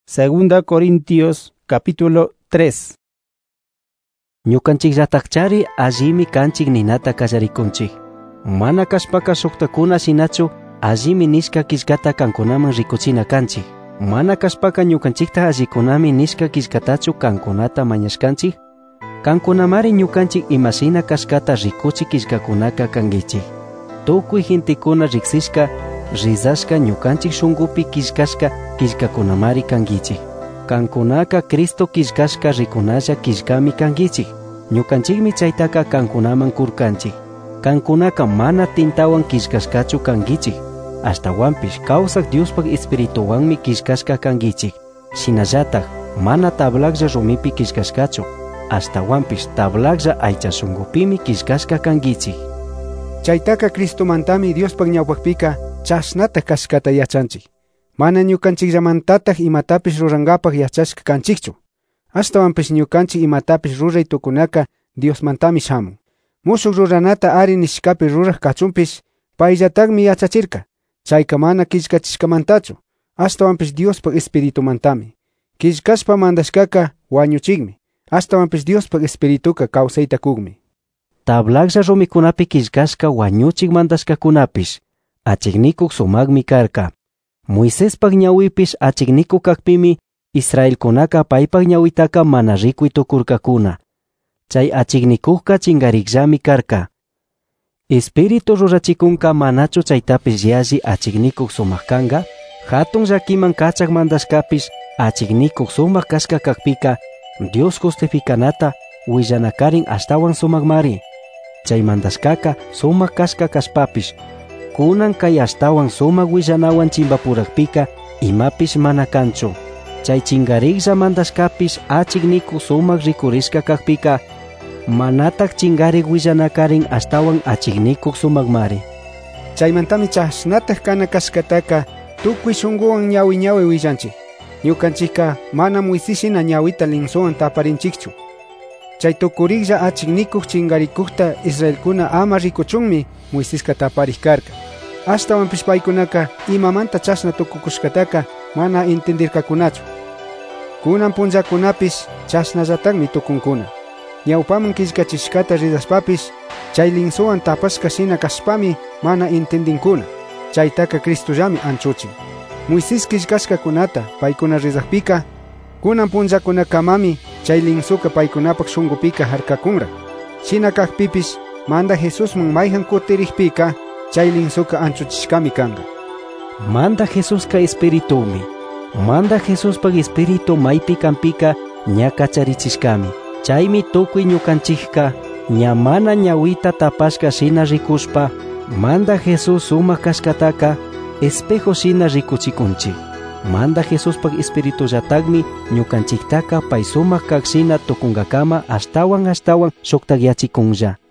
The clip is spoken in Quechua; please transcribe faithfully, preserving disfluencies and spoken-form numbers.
Segunda Corintios capítulo tres. Ñukanchik llatakchari allimi kanchik ninata kallarikunchik. Mana kashpaka suktakuna sinachu allimi nishka killkata kankunaman rikuchina kanchik. Mana kashpaka ñukanchikta allikunami nishka killkatachu kankunata mañashkanchik. Kankunamari ñukanchik imashina kashkata rikuchi killkakunaka kangichik. Tukuy hintikuna riksishka rizashka ñukanchik shungupi killkashka killkakunamari kangichik. Kankunaka Cristo killkashka rikunalla killkami kangichik. Ñukanchikmi chaytaka kankunaman kurkanchik. Kankunaka mana tintawan killkashkachu kangichik. Ashtawanpish kawsak Diospak espirituwanmi killkashka kangichik. Shinallatak mana tablaklla rumipi killkashkachu. Ashtawanpish tablaklla aycha shungupimi killkashka kangichik. Chaytaka Cristomantami Diospak ñawpakpika chashnata kashkata yachanchik. Mana ñukanchikllamantataq imatapish rurangapak yachashka kanchikchu. Ashtawanpish ñukanchik imatapish ruray tukunaka Diosmantami shamun. Mushuk ruranata ari nishkapi ruraq kachunpish payllatakmi yachachirka. Chayka mana killkachishkamantachu. Ashtawanpish Diospak espiritumantami. Killkashpa mandashkaka wañuchikmi. Ashtawanpish Diospak espirituka kawsayta kugmi. Tablaklla rumikunapi killkashka wañuchik mandashkakunapish achiknikuk sumagmi karka. Moisespak ñawipish achikniku kakpimi Israelkunaka paypak ñawitaka mana rikuy tukurkakuna. Chay achiknikukka chingarikllami karka. Espiritu rurachikunka manachu chaytapish yalli achiknikuk sumak kanga. Hatun llakiman kachak mandashkapish achiknikuk sumak kashka kakpika Dios justificanata willanakarin ashtawan sumagmari. Chay mandashkaka sumak kashka kashpapish kunan kay ashtawan sumak willanawan chimbapurakpika imapish mana kanchu. Chay chingariklla mandashkapish achikniku sumak rikurishka kakpika manatak chingarik willanakarin ashtawan achiknikuk sumagmari. Chaymantami chashnataq kana kashkataka tukuy shunguwan ñawi ñawi willanchik. Ñukanchikka mana Moiseshina ñawita linsuwan taparinchikchu. Chay tukuriklla achiknikuk chingarikukta Israelkuna ama rikuchunmi Moiseska taparik karka. Ashtawanpish paykunaka imamanta chashna tukukushkataka mana entendirkakunachu. Kunan punllakunapish chashnallatakmi tukunkuna. Ñawpaman killkachishkata ridashpapish chay linsuwan tapashka shina kashpami mana entendinkuna. Chaytaka Cristollami anchuchin. Moises killkashkakunata paykuna ridakpika kunan punllakunakamami chay linsuka paykunapak shungupika harkakunra. Shina kakpipish manda Jesusman mayhan kutirikpika chay linsuka anchuchishkami kanga. Manda Jesuska espiritumi. Manda Jesuspak espiritu maypi kampika ña kacharichishkami. Chaymi tukuy ñukanchikka ña mana ñawita tapashka shina rikushpa manda Jesus sumak kashkataka espejo shina rikuchikunchik. Manda Jesuspak espiritullatakmi ñukanchiktaka pay sumak kak shina tukunkakama ashtawan ashtawan shuktakyachikunlla.